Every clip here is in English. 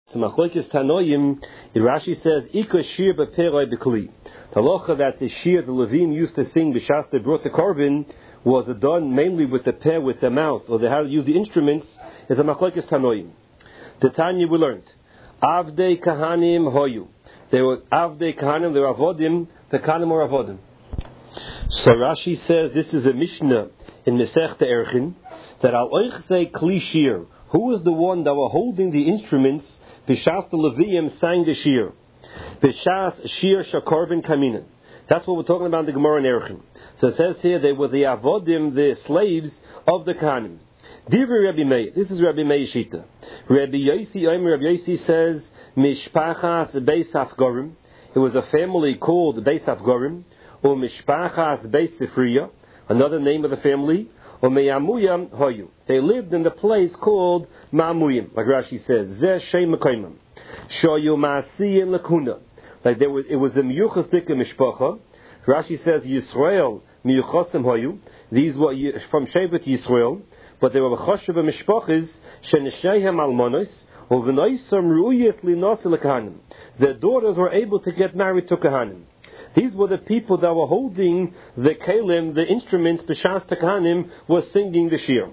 So Machlokes Tanoim, Rashi says, Ika shir b'peroi b'kli. The halacha that the shir the Levim used to sing b'shas they brought the korban was done mainly with the peh, with the mouth, or how to use the instruments, is a Machlokes Tanoim. The Tanya we learned, Avdei Kahanim hoyu. They were Avdei Kahanim, they were Avodim, the Kahanim were Avodim. So Rashi says, this is a Mishnah in Masechta Erchin, that al oichzei kli shir, who was the one that were holding the instruments b'shas the Levim sang the shir. B'shas shir shakorban kaminen. That's what we're talking about in the Gemara in Erchin. So it says here they were the avodim, the slaves of the Kahanim. Divri Rabbi Meir. This is Rabbi Meir Shita. Rabbi Yosi says Mishpachas Beis Afgorim. It was a family called Beis Afgorim, or Mishpachas Beis Sifriya, another name of the family. Or Meyamuyam Hoyu. They lived in the place called Ma'amuyim, like Rashi says. Zeh Shem Mekoimim. Shoyu Ma'asiyim Lakuna. Like it was a Miyuchas Dika Mishpacha. Rashi says Yisrael Miyuchasim Hoyu. These were from Shevet Yisrael, but they were Choshev Mishpachas Sheneshayhem Almonos. Or V'noisam Ru'uyes Linos Lekahanim. Their daughters were able to get married to Kahanim. These were the people that were holding the kelim, the instruments, b'shas Kahanim, was singing the shir.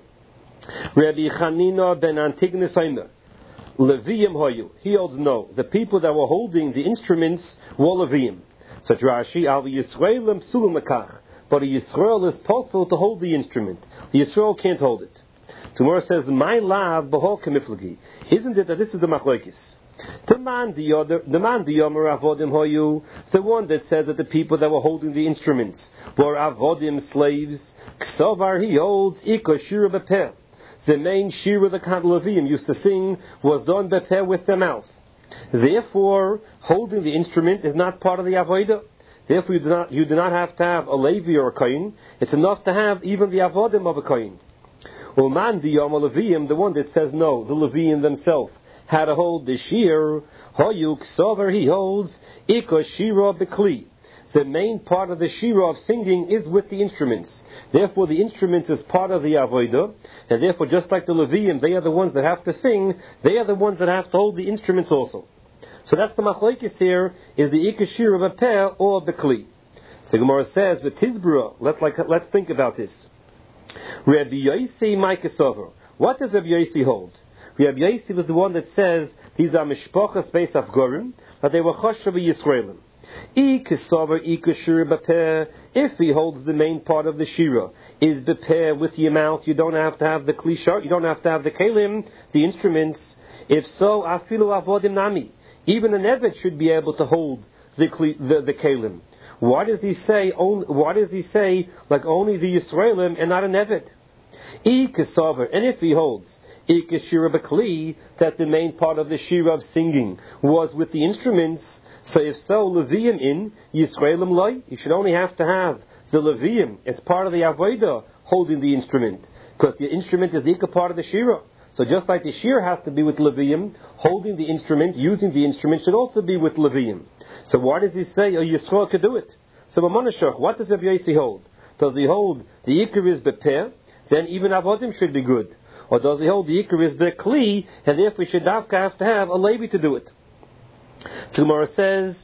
Rabbi Chanina ben Antignes Omer, Leviyim hoyu. He holds no. The people that were holding the instruments were Leviyim. Such Rashi, al Yisraelim psulim lekach. But a Yisrael is possible to hold the instrument. The Yisrael can't hold it. So Gemara says, my lav b'hol kemiflagi. Isn't it that this is the machlokes? The man the yomer avodim hoyu, the one that said that the people that were holding the instruments were avodim slaves. Ksavar he holds iko shira bepeh. The main shira the Kahan Levim used to sing was done bepeh with their mouth. Therefore, holding the instrument is not part of the avodah. Therefore, you do not have to have a Levi or a Kohen. It's enough to have even the avodim of a Kohen. Uman the yomer Levim, the one that says no, the Levim themselves how to hold the shir, hoyuk sover he holds, iko shira bekli. The main part of the shira of singing is with the instruments. Therefore, the instruments is part of the avodah, and therefore, just like the Leviim, they are the ones that have to sing. They are the ones that have to hold the instruments also. So that's the machlokes here: is the iko shira bepeh or bekli? So Gemara says, "V'tizbra." Let's think about this. Rabbi Yosi Ma'ika Sover. What does Rabbi Yosi hold? Rabbi Yosi was the one that says these are mishpachas Beis Afgorim, that they were choshev Yisraelim. If he holds the main part of the shira is bepeh with your mouth, you don't have to have the klishar, you don't have to have the kelim, the instruments. If so, afilu avodim nami. Even an eved should be able to hold the kelim. Why does he say like only the Yisraelim and not an eved? And if he holds that the main part of the shira of singing was with the instruments, so if so, Leviim in Yisraelim loy, you should only have to have the Leviim as part of the avodah holding the instrument, because the instrument is the part of the shira. So just like the shir has to be with Leviim, holding the instrument, using the instrument should also be with Leviim. So why does he say Yisrael could do it? So Mamonashach, what does Rabbi Yosi hold? Does he hold the ikar is bepeh, then even avodim should be good? Or does he hold the ikar is bekli, and therefore we should have to have a Levi to do it? So Gemara says,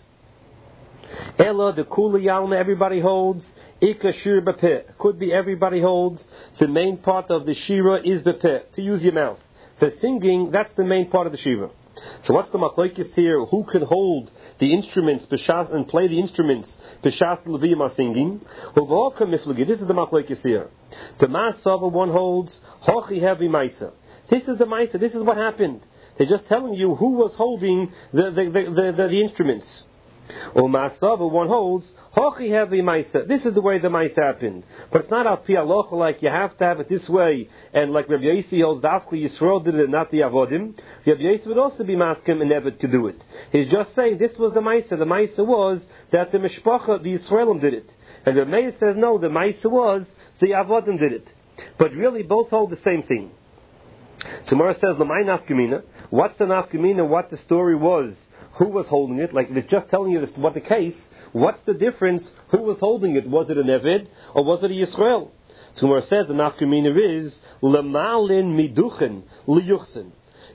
Ella the kula yalma, everybody holds ikar shir bepeh. Could be everybody holds the main part of the shira is bepeh, to use your mouth. For singing, that's the main part of the shira. So what's the machlokes here? Who can hold the instruments b'shas and play the instruments b'shas the Levim are singing? This is the machlokes here. The Masava one holds hochi heavy maisa. This is the maisa. This is what happened. They're just telling you who was holding the instruments. Or Masava one holds hochi heavy maisa. This is the way the maisa happened. But it's not al pi halacha like you have to have it this way. And like Rabbi Yosi holds, Dafka Yisrael did it, not the avodim. Rabbi Yosi would also be maskim and never to do it. He's just saying this was the maisa. The maisa was that the mishpacha, the Yisraelim did it. And the Meir says no, the maisa was the avodim did it. But really both hold the same thing. Tomorrow says Lamai nafkamina. What's the nafkamina? What the story was? Who was holding it? Like it's just telling you this, what the case. What's the difference? Who was holding it? Was it an Eved or was it a Yisrael? So Gemara says the nafkamina is lemalin miduchen liyuchsin.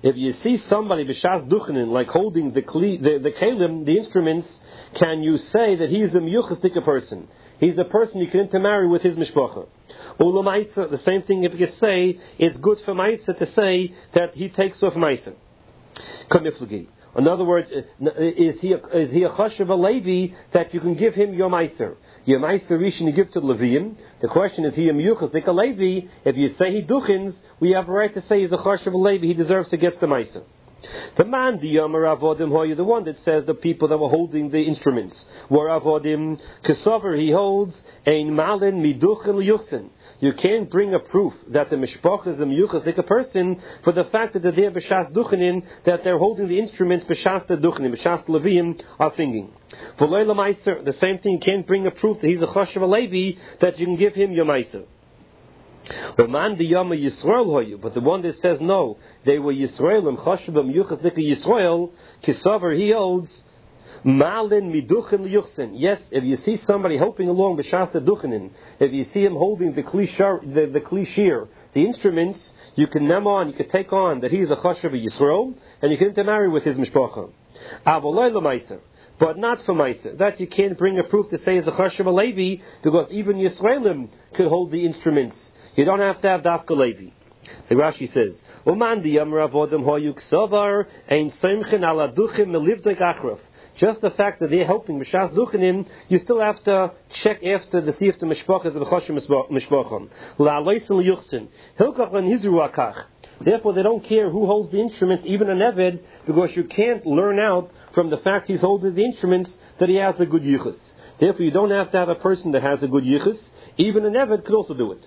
If you see somebody b'shas duchenin, like holding the kelim, the instruments, can you say that he's a miyuchas person? He's a person you can intermarry with his mishpacha. Ulamaisa, the same thing if you could say, it's good for Maisa to say that he takes off Maisa. Kamiflugi. In other words, is he a chashav a Levi that you can give him your Meiser? Your Meiser Rishon you give to Leviim. The question is, he a Miyuchas, like a Levi? If you say he duchins, we have a right to say he's a chashav a Levi, he deserves to get the Meiser. The man, the Avodim, Hoya, the one that says the people that were holding the instruments were Avodim, Kesover, he holds, Ein Malin Miduchen Liyuchsin. You can't bring a proof that the mishpach is a miyuchas like a person for the fact that they're b'shas duchenin, that they're holding the instruments b'shas the duchenin, b'shas leviim are singing. For Leila Meiser, the same thing, you can't bring a proof that he's a chashav a Levi that you can give him your Meiser. Man the Yama Yisrael hoyu, but the one that says no, they were Yisraelim chashav miyuchas like a Yisrael, kisaver he holds. Malin miduchen liyuchsin. Yes, if you see somebody helping along b'shas the duchenin, if you see him holding the kli shir, the instruments, you can take on that he is a chashav Yisrael, and you can intermarry with his mishpacha. Avolay l'maiser, but not for maiser. That you can't bring a proof to say is a chashav a Levi, because even Yisraelim could hold the instruments. You don't have to have dafka Levi. The Rashi says, "Uman di yamar avodim hoyu ksavar ein seimchen ala duchim melivdek achraf." Just the fact that they're helping b'shas duchenim, you still have to check after to see if the mishpach is a chashav mishpacham. La'aloisin liyuchsin hilkach and hizru akach. Therefore, they don't care who holds the instruments, even an eved, because you can't learn out from the fact he's holding the instruments that he has a good yichus. Therefore, you don't have to have a person that has a good yichus. Even an eved could also do it.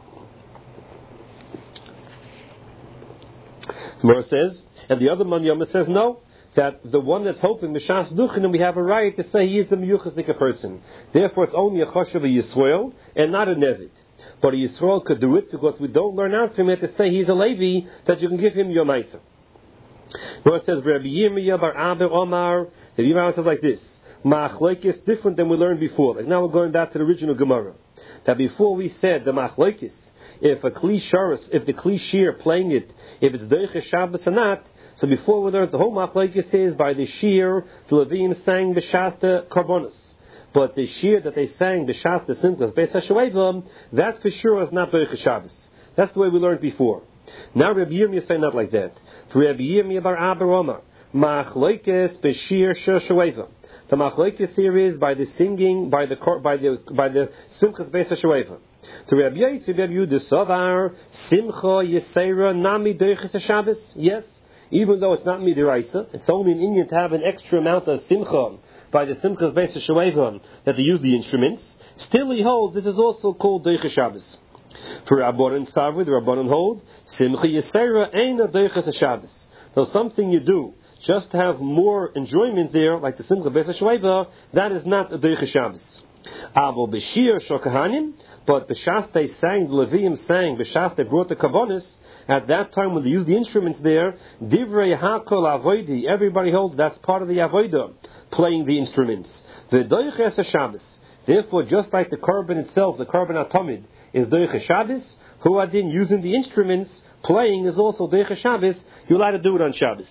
Gemara says, and the other man Yoma says no. That the one that's hoping b'shas duchenim, we have a right to say he is a miyuchasnik person. Therefore, it's only a chashav a Yisrael and not a nevid. But a Yisrael could do it because we don't learn out from it to say he's a Levi that you can give him your ma'aser. Now it says Rabbi Yirmiyah bar Aber Omar. The Yirmiyah says like this: Ma'achloikis different than we learned before. Like now we're going back to the original Gemara. That before we said the ma'achloikis, if the kli shir playing it, if it's deiche Shabbos or not. So before we learned the whole machlokes is by the shir the Levim sang b'shas karbonos, but the shir that they sang b'shas the simchas beis hashoeva, that for sure is not deiche Shabbos. That's the way we learned before. Now Rabbi Yirmiyah say not like that. For Rabbi Yirmiyah bar Aber Omar, machlokes b'shir shir shoeva. The machlokes here is by the singing by the simchas beis hashoeva. To Rabbi Yosef, Rabbi Yehuda Savar simcha yisera nami deiche Shabbos. Yes. Even though it's not midiraisa, it's only in Indian to have an extra amount of simcha by the simchas beis hashoeva that they use the instruments. Still, he holds this is also called deiche Shabbos. For Rabbanan Savri, the Rabbanan hold simcha yisera ain't a deiche Shabbos. So something you do just to have more enjoyment there, like the simcha beis hashoeva, that is not a deiche Shabbos. Avo b'shir shokahanim, but b'shas they sang, the Leviim sang, b'shas they brought the kavonis. At that time, when they use the instruments there, divrei hakol avoidi, everybody holds that's part of the avodah, playing the instruments. V'doiches Shabbos. Therefore, just like the korban itself, the korban atomid is doiches Shabbos, who adin using the instruments, playing is also doiches Shabbos. You're allowed to do it on Shabbos.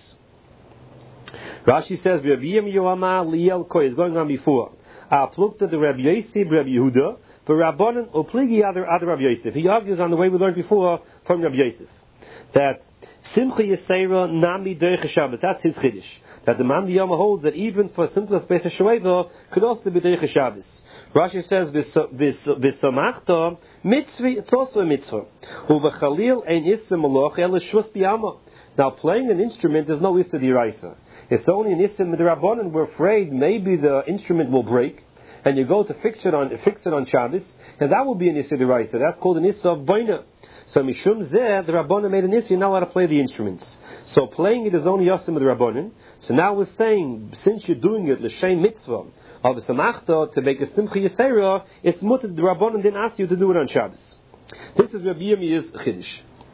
Rashi says, Rabbi Yoama liel koy is going on before. Plukta the Rabbi Yosef, Rabbi Yehuda, for Rabbanan upligi other Rabbi Yosef. He argues on the way we learned before from Rabbi Yosef. That simcha yisera nami deiche Shabbos. That's his chiddush. That the man Yoma holds that even for simchas beis hashoeva could also be deiche Shabbos. Rashi says v'samachta mitzvah. It's also a mitzvah. Uv'chalil ein issa malach el shvus b'yama. Now playing an instrument is no issa d'iraisa. It's only an issa midrabanan. We're afraid maybe the instrument will break, and you go to fix it on Shabbos, and that will be an issa d'iraisa. That's called an issa of boina. So Mishum Zeh, the Rabbanan made an issue, you're not allowed to play the instruments. So playing it is only Yasim of the Rabbanan. So now we're saying, since you're doing it, L'Shem Mitzvah, of the Samachta, to make a Simcha Yisera, it's mutter, the Rabbanan didn't ask you to do it on Shabbos. This is Rabbi Yirmiyah's Chiddush.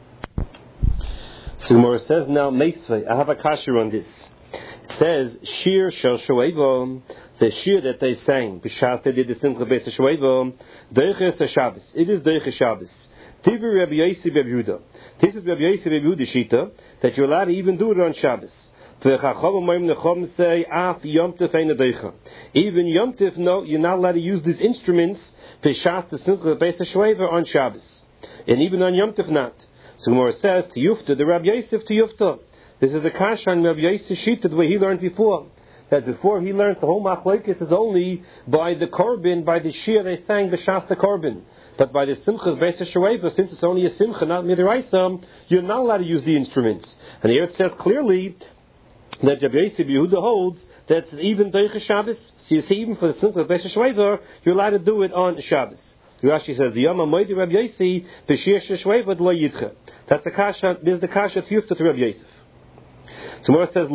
So Gemara says now, Meisvei, I have a kasher on this. It says, Shir Shel Shoeva, the Shir that they sang, B'shas they did the Simcha Beis Shoeva, Deiches Shabbos. It is Deiches Shabbos. This is Rabbi Yosef Rabbi Yehuda Shita that you're allowed to even do it on Shabbos. The Chacham say, Af Yom Tov ein deicha. Even Yom Tov, no, you're not allowed to use these instruments for Shas the Simcha Beis HaShoeva on Shabbos, and even on Yom Tov not. So Gemara says to Yufta, the Rabbi Yosef to Yufta. This is the kasha on Rabbi Yosef Shita, the way he learned before. That before he learned the whole machlokes is only by the korban, by the shir they sang the Shas the korban. But by the Simcha Beis HaShoeva, since it's only a Simcha, not Midiraisa, you're not allowed to use the instruments. And here it says clearly that Rabbi Yosef Yehuda holds that even Deicha Shabbos, so you see, even for the Simcha Beis HaShoeva, you're allowed to do it on Shabbos. Rashi says, the Yom HaMoedi Rabbi Yosef, B'shir Sheshweva D'lo Yidcha. That's the kasha, this is the kasha Tiyufta to Rabbi Yosef. So Mora says,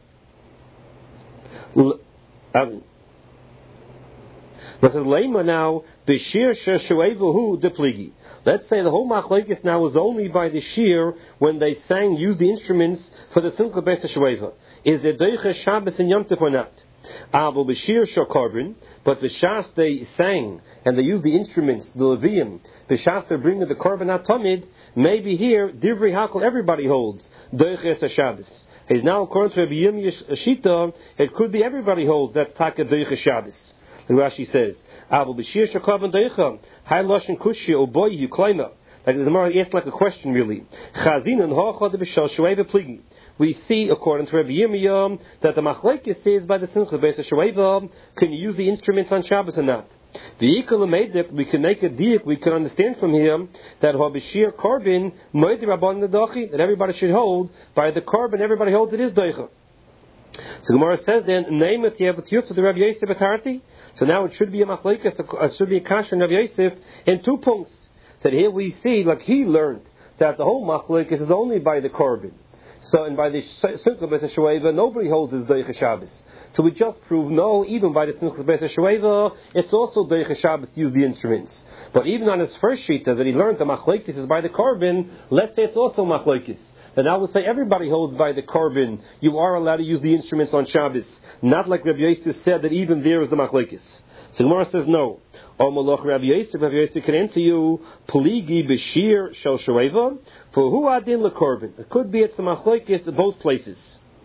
Leima now, B'shir Sheshweva Hu Depligi. Let's say the whole machlokes now was only by the shir when they sang, used the instruments for the Simcha Beis HaShoeva. Is it Deicha Shabbos and Yom Tov or not? Avol b'shir shokarbin, but the shas they sang and they used the instruments, the leviim, the shas they're bringing the korban atomid. Maybe here divrei hakol everybody holds Deicha Shabbos. Is now according to Rabbi Yirmiyah Shita, it could be everybody holds that's taka Deicha Shabbos. The Rashi says. Avol b'shir shokarbin deicha, hai loshen kushya oboy yuklaima. Like the Gemara asked like a question really. Chazin and ha'achad b'shal shoeva pligi. We see according to Rabbi Yirmiyah that the machlokes says by the Simcha Beis HaShoeva, can you use the instruments on Shabbos or not? The equal made that we can make a diak. We can understand from here that ha'b'shir korban moed rabban nedachi, that everybody should hold by the korban. Everybody holds it is deicha. So Gemara says then, name it Yevut for the Rabbi Yosef Batarti. So now it should be a machlokes, it should be a kasha in Rabbi Yosef in 2 points. That here we see, like he learned, that the whole machlokes is only by the korban. So, and by the Simcha Beis HaShoeva, nobody holds his Deicha Shabbos. So we just prove no, even by the Simcha Beis HaShoeva, it's also Deicha Shabbos to use the instruments. But even on his first shita that he learned the machlokes is by the korban, let's say it's also machlokes. Then I would say everybody holds by the korban. You are allowed to use the instruments on Shabbos. Not like Rabbi Yosef said that even there is the machlokes. So Gemara says no. O Malach Rabbi Yosef can answer you, Pligi b'shir shel shoeva, for who adin lekorban. It could be it's the machlokes at both places.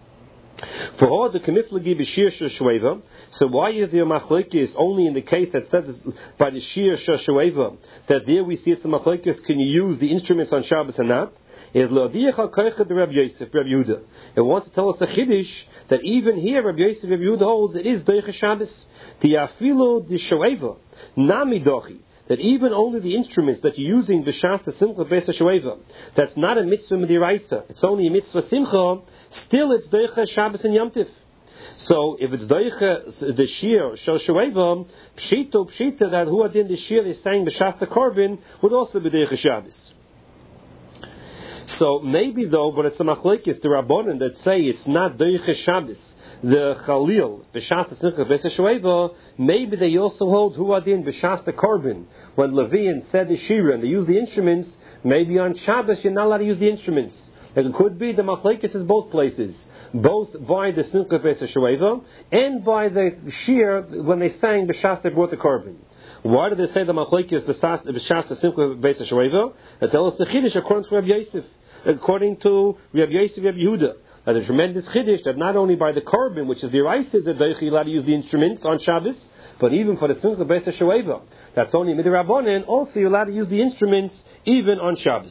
For all the kamiflagi b'shir shel shoeva. So why is there machlokes only in the case that says by the shir shel shoeva that there we see it's the machlokes? Can you use the instruments on Shabbos or not? Is Lodiach HaKoicha the Rabbi Yosef, Rabbi Yehuda. It wants to tell us a chiddush that even here Rabbi Yosef, Rabbi Yehuda holds it is Deicha Shabbos. Tiafilo the Shoeva, Nami Dochi. That even only the instruments that you're using, the Shas, the Simcha Beis HaShoeva, that's not a mitzvah Midiraisa, it's only a mitzvah Simcha, still it's Deicha Shabbos and Yom Tiv. So if it's Deicha, the Shir, Shel Shoeva, Pshita, that who adin the Shir is saying the Shas the Korban, would also be Deicha Shabbos. So maybe though, but it's a machlokes, the Rabbanan that say it's not Deicha Shabbos, the Chalil, B'shas the Simcha Beis HaShoeva, maybe they also hold who adin B'shas the Korban. When Levian said the Shira and they use the instruments, maybe on Shabbos you're not allowed to use the instruments. And it could be the machlokes is both places, both by the Simcha Beis HaShoeva and by the Shir when they sang B'shas they brought the Korban. Why do they say the machlokes B'shas the Simcha Beis HaShoeva? They tell us the chiddush according to Rabbi Yosef. According to Rabbi Yosef, Rabbi Yehuda, that a tremendous chiddush that not only by the korban, which is the Raisa, that they're allowed to use the instruments on Shabbos, but even for the Simcha Beis HaShoeva, that's only Midrabanan, also you're allowed to use the instruments even on Shabbos.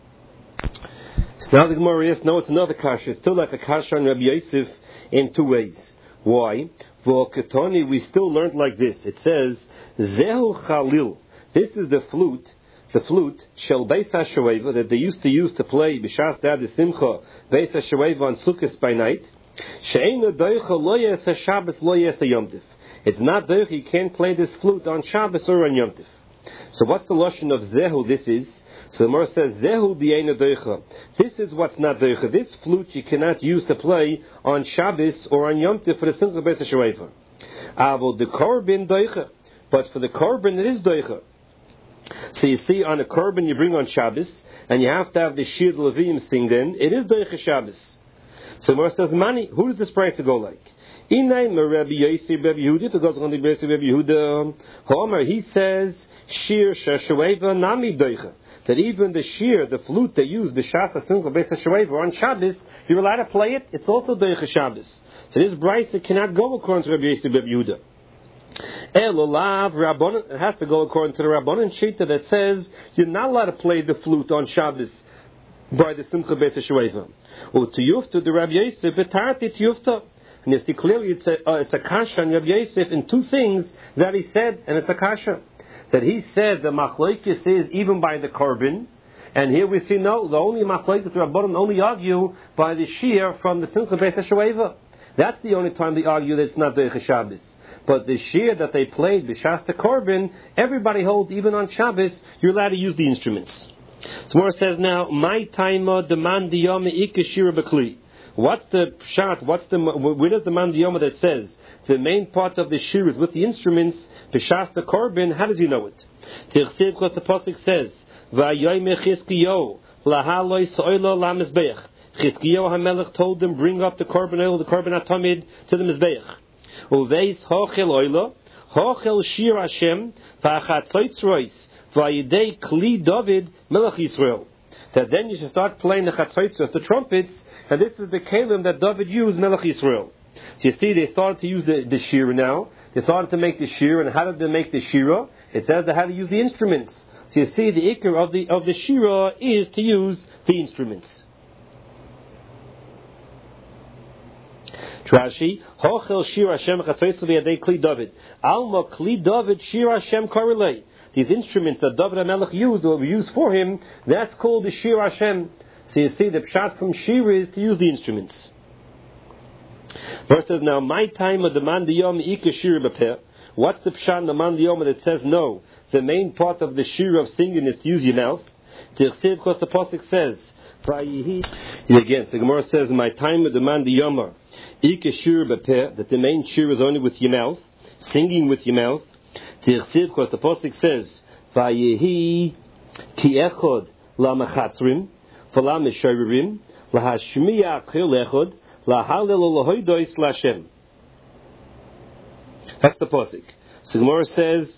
So now the Gemara asks, no, it's another kasha. It's still like a kasha on Rabbi Yosef in 2 ways. Why? For Ketoni, we still learned like this. It says, Zehu Chalil. This is the flute, Shel Beis HaShoeva, that they used to use to play B'shas Dad Simcha Beis HaShoeva on Sukkot by night. She'eino Deicha lo yesa Shabbos lo yesa Yom Tiv. It's not Deicha, you can't play this flute on Shabbos or on Yom Tiv. So what's the lashon of Zehu this is? So the Gemara says, Zehu D'eino Deicha. This is what's not Deicha. This flute you cannot use to play on Shabbos or on Yom Tiv for the Simcha Beis HaShoeva. Avol the Korban Deicha. But for the Korban it is Deicha. So you see, on a korban you bring on Shabbos, and you have to have the Shir Leviim sing then, it is Deicha Shabbos. So Mor says, Mani, who does this price go like? Inay Rabbi Yosef, Rabbi Yehuda, if it goes on the Rabbi Yehuda, Homer, he says, Shir Sheshoeva Nami Deicha. that even the shear, the flute they use, b'shas hasimcha beis hashoeva on Shabbos, you're allowed to play it. It's also derech Shabbos. So this brayso cannot go according to Rabbi Yosef Rabbi Yehuda. Elolav Rabbanon, it has to go according to the Rabbanon Shita that says you're not allowed to play the flute on Shabbos by the Simcha Beis HaShoeva. Or to Yufta, the Rabbi Yosef, Betarti to Yufta. And you see clearly it's a kasha on Rabbi Yosef in two things that he said, and it's a kasha. That he said the machlokes is even by the korban, and here we see no, the only machlokes the Rabbanon only argue by the shear from the Simcha Beis HaShoeva. That's the only time they argue that it's not Derech Shabbos. But the shear that they played, B'shas the korban, everybody holds, even on Shabbos, you're allowed to use the instruments. So Mora says now, my taima demand diyama ika shira b'kli. What's the pshat? Where does the man diyama that says the main part of the shear is with the instruments, B'shas the korban? How does he know it? Tirchsev, because the pasuk says, V'ayoyme Chizkiyo lahaloi so'ilo lamizbeach. Chizkiyo HaMelech told them, bring up the korban oil, the korban atamid, to the mizbeach. Uveis hochel oila, hochel shir Hashem, v'achatzoitzrois, v'ayidei kli David melech Yisrael. That then you should start playing the chatzoitzros, the trumpets, and this is the kelim that David used, melech Yisrael. So you see, they started to use the shira now. They started to make the shira, and how did they make the shira? It says they had to use the instruments. So you see, the ikar of the shira is to use the instruments. Rashi, Hochel Shir Hashem Chatzos V'Yadei Kli David. Alma Kli David Shir Hashem Korelei. These instruments that David HaMelech used or used for him, that's called the Shir Hashem. So you see, the pshat from Shir is to use the instruments. Verse says now, my time of the man diyom ika shir b'peh. What's the pshat in the man diyom that says no? The main part of the shir of singing is to use your mouth. Because the pasuk says, again, so Gemara says, my time of the man diyom ika shir b'peh, that the main shir is only with your mouth, singing with your mouth. Because the pasuk says, Vayehi ki echod la mechatzrim, v'la mesharim, la hashmiya kil echod, la halel lahoidois lashem. That's the pasuk. So Gemara says,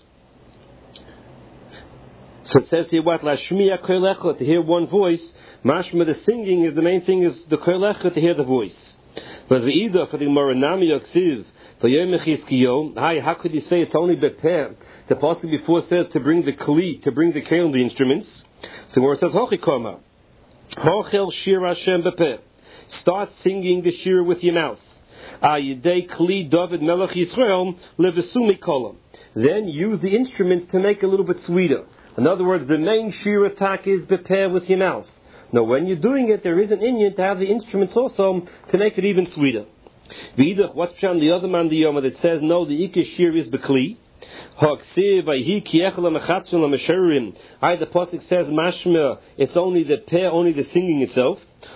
so it says here what? La shmiya kil echod, to hear one voice. Mashma, the singing is the main thing, is the kil echod, to hear the voice. But v'ida for the Gemara nami yaksiv. How could you say it's only bepeh? The pasuk before says to bring the kli, to bring the kelim, the instruments. So where it says hochikoma, hochel shir Hashem bepeh, start singing the shir with your mouth. Ayidei kli David melech Yisrael levesumi kolam. Then use the instruments to make it a little bit sweeter. In other words, the main shir attack is bepeh with your mouth. Now, when you're doing it, there is an inyan to have the instruments also to make it even sweeter. What's on the other man the that says no, the ikar shir is bekli. The pasuk says mashma, it's only the peh, only the singing itself.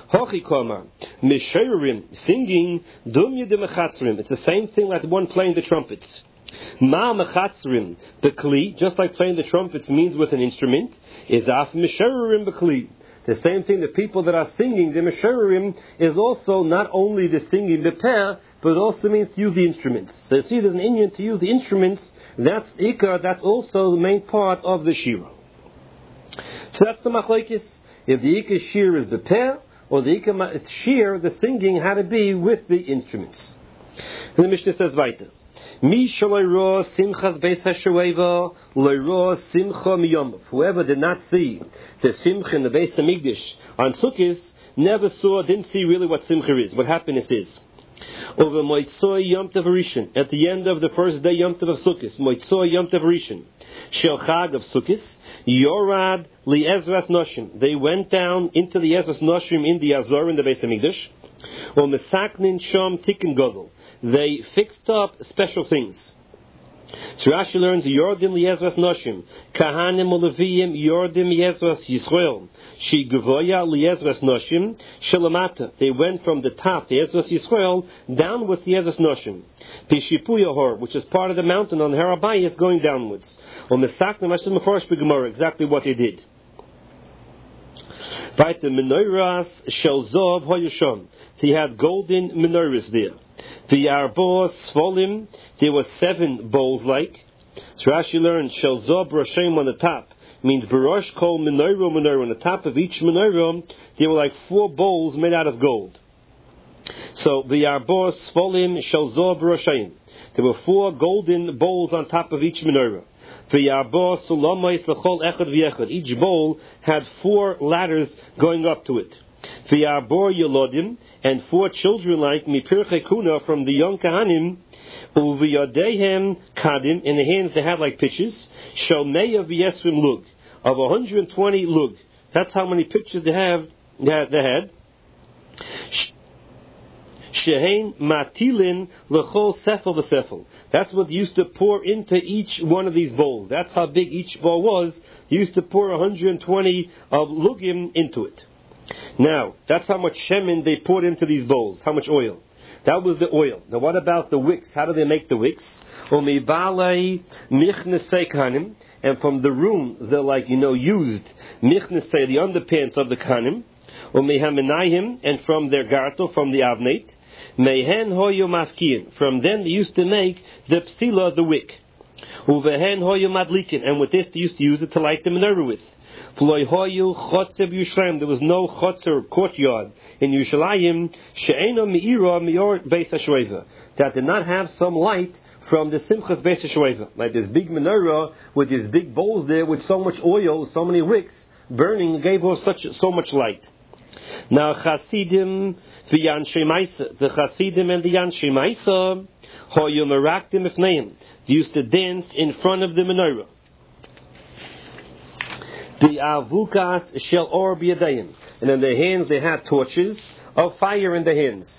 Singing, it's the same thing like the one playing the trumpets. Ma mechatzrim bekli, just like playing the trumpets means with an instrument, is af mesharim bekli. The same thing, the people that are singing, the mesharim, is also not only the singing, the peh, but it also means to use the instruments. So you see, there's an inyan to use the instruments. That's ikar. That's also the main part of the shira. So that's the machlokes. If the ikar shir is the peh, or the ikar shir, the singing had to be with the instruments. And the Mishnah says weiter. Mi shaloiro simchas beis hashoeva loiro simcha miyomov. Whoever did not see the simcha in the Beis Hamikdash on Sukkot didn't see really what simcha is, what happiness is. Over Moitzoi Yom Tov Rishon, at the end of the first day Yom Tov of Sukkot, Moitzoi Yom Tov Rishon, Shel Chag of Sukkot, Yorad li Ezras Noshim. They went down into the Ezras Noshim in the Azor in the Beis Hamikdash. Or Mesaknin Shom Tikkun Gadol. They fixed up special things. So Rashi learns Yordim Liezras Noshim, Kahanim Uleviyim Yordim Liezras Yisrael, She Gavoya Liezras Noshim, Shelamata. They went from the top, the Ezras Yisrael, downwards the Ezras Noshim. Pishipuyahor, which is part of the mountain on Har Habayis, is going downwards. On the Sakna Mashim Meforish B'Gemara, exactly what they did. Right, the menorahs Shel Zov Hoyushon. He had golden menorahs there. The Arbor Svolim, there were 7 bowls like. So Rashi learned Shel Zov Roshem on the top, means Barosh Kol Menorah. On the top of each menorah, there were like 4 bowls made out of gold. So V'yarbo Sfolim Shalzor Baroshayim. There were 4 golden bowls on top of each menorah. V'yarbo Sulamais L'chol Echad V'yechad. Each bowl had 4 ladders going up to it. V'yarbo Yolodim, and 4 children like Mipirchei Kuna from the young Kahanim. Uviyadehem Kadim, in the hands they had like pitches. Shomeya V'yesrim Lug, of 120 lug. That's how many pitches they had. Shehein Matilin L'chol Sefel V'Sefel. That's what they used to pour into each one of these bowls. That's how big each bowl was. They used to pour 120 of lugim into it. Now, that's how much shemen they poured into these bowls. How much oil? That was the oil. Now, what about the wicks? How do they make the wicks? And from the room, they're used michnesei, the underpants of the kanim. And from their gartel, from the avnate. Mehen hoyo mafkiin. From them they used to make the psila, the wick. Uvehen hoyo madlikin. And with this they used to use it to light the menorah with. There was no chotzer courtyard in Yerushalayim that did not have some light from the Simchas Beis HaShoeva. Like this big menorah with these big bowls there with so much oil, so many wicks burning, gave her so much light. Now Chasidim the Chasidim and the Yanshe Maisa they used to dance in front of the menorah. The avukas shel or biyadayim, and in their hands they had torches of fire in their hands.